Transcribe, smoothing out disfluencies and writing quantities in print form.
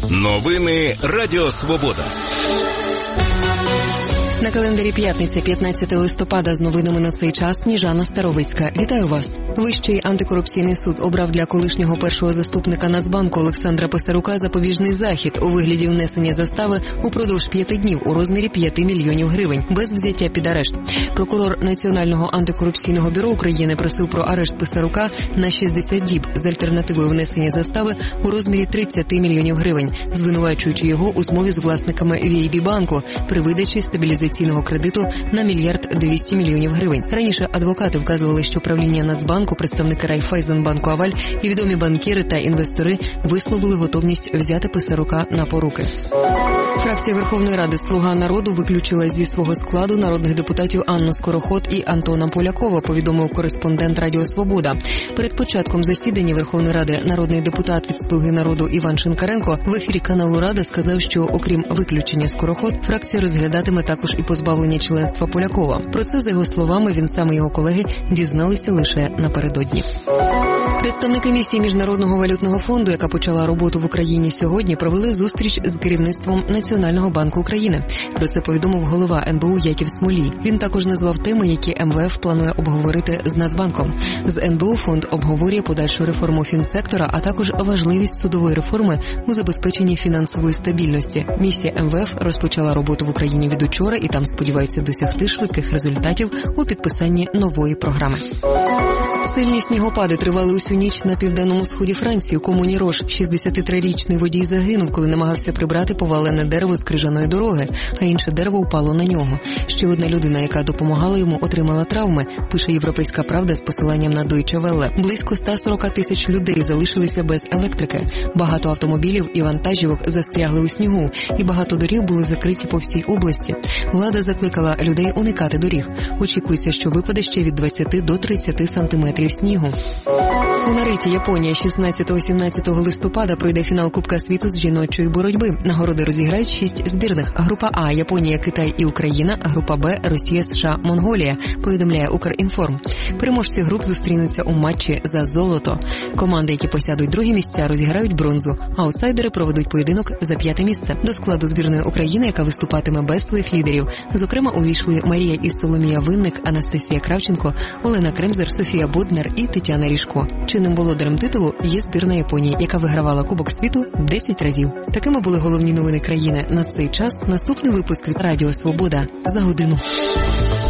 Новини Радіо Свобода. На календарі п'ятниця, 15 листопада, з новинами на цей час Сніжана Старовицька. Вітаю вас. Вищий антикорупційний суд обрав для колишнього першого заступника Нацбанку Олександра Писарука запобіжний захід у вигляді внесення застави упродовж 5 днів у розмірі 5 мільйонів гривень, без взяття під арешт. Прокурор Національного антикорупційного бюро України просив про арешт Писарука на 60 діб з альтернативою внесення застави у розмірі 30 мільйонів гривень, звинувачуючи його у змові з власниками VIB-банку при видачі стабілізаційного кредиту на 1 200 000 000 гривень. Раніше адвокати вказували, що правління Нацбанку, представники Райфайзенбанку Аваль і відомі банкіри та інвестори висловили готовність взяти Писарука на поруки. Фракція Верховної Ради «Слуга народу» виключила зі свого складу народних депутатів Анну Скороход і Антона Полякова, повідомив кореспондент Радіо Свобода. Перед початком засідання Верховної Ради народний депутат від «Слуги народу» Іван Шинкаренко в ефірі каналу «Рада» сказав, що окрім виключення Скороход, фракція розглядатиме також і позбавлення членства Полякова. Про це, за його словами, він сам і його колеги дізналися лише напередодні. Представники місії Міжнародного валютного фонду, яка почала роботу в Україні сьогодні, провели зустріч з керівництвом Національного банку України. Про це повідомив голова НБУ Яків Смолій. Він також назвав теми, які МВФ планує обговорити з Нацбанком. З НБУ фонд обговорює подальшу реформу фінсектора, а також важливість судової реформи у забезпеченні фінансової стабільності. Місія МВФ розпочала роботу в Україні від учора і там сподіваються досягти швидких результатів у підписанні нової програми. Сильні снігопади тривали усю ніч на південному сході Франції. У комуні Рош 63-річний водій загинув, коли намагався прибрати повалене дерево з крижаної дороги, а інше дерево впало на нього. Ще одна людина, яка допомагала йому, отримала травми, пише «Європейська правда» з посиланням на Deutsche Welle. Близько 140 тисяч людей залишилися без електрики. Багато автомобілів і вантажівок застрягли у снігу, і багато доріг були закриті по всій області. Влада закликала людей уникати доріг. Очікується, що випаде ще від 20 до 30 сантиметрів снігу. У Нариті, Японія, 16-17 листопада пройде фінал Кубка світу з жіночої боротьби. Нагороди розіграють 6 збірних. Група А – Японія, Китай і Україна, група Б – Росія, США, Монголія, повідомляє Укрінформ. Переможці груп зустрінуться у матчі за золото. Команди, які посядуть другі місця, розіграють бронзу. Аутсайдери проведуть поєдинок за 5 місце. До складу збірної України, яка виступатиме без своїх лідерів, зокрема увійшли Марія і Соломія Винник, Анастасія Кравченко, Олена Кремзер, Софія Боднер і Тетяна Ріжко. Чинним володарем титулу є збірна Японії, яка вигравала Кубок світу 10 разів. Такими були головні новини країни на цей час. Наступний випуск від Радіо Свобода за годину.